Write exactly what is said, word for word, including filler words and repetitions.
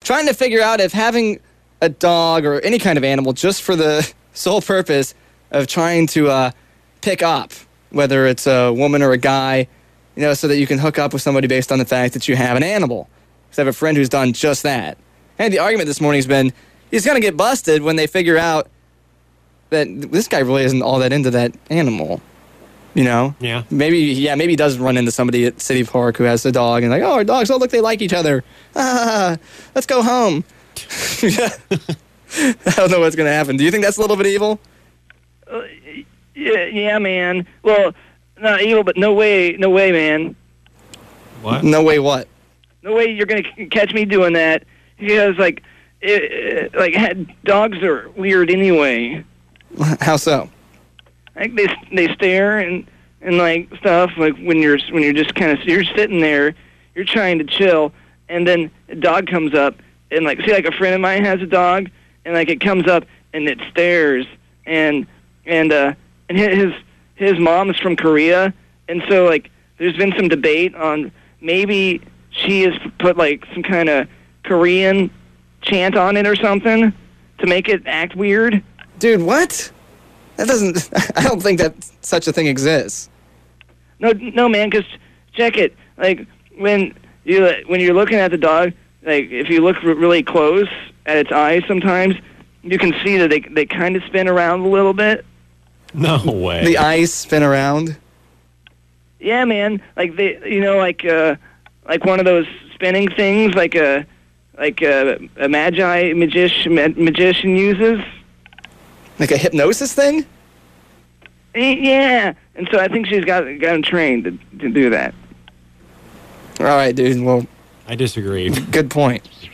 trying to figure out if having a dog or any kind of animal just for the sole purpose of trying to uh, pick up, whether it's a woman or a guy, you know, so that you can hook up with somebody based on the fact that you have an animal. Because I have a friend who's done just that. And the argument this morning has been, he's going to get busted when they figure out that this guy really isn't all that into that animal. You know? Yeah. Maybe, yeah, maybe he does run into somebody at City Park who has a dog and like, oh, our dogs, oh, look, they like each other. Ah, let's go home. I don't know what's going to happen. Do you think that's a little bit evil? Uh, yeah, yeah, man. Well, not evil, but no way, no way, man. What? No way what? No way you're going to catch me doing that. Because, like, it, it, like dogs are weird anyway. How so? Like they they stare and and like stuff. Like when you're when you're just kind of you're sitting there, you're trying to chill, and then a dog comes up and like see like a friend of mine has a dog, and like it comes up and it stares, and and uh and his his mom's from Korea, and so like there's been some debate on maybe she has put like some kind of Korean chant on it or something to make it act weird. Dude, what? That doesn't... I don't think that such a thing exists. No, no, man, because check it. Like, when, you, when you're looking at the dog, like, if you look r- really close at its eyes sometimes, you can see that they they kind of spin around a little bit. No way. The eyes spin around? Yeah, man. Like, they, you know, like, uh, like one of those spinning things, like a, like a, a magi magician, magician uses. Like a hypnosis thing? Yeah, and so I think she's got got him trained to, to do that. All right, dude. Well, I disagree. good point.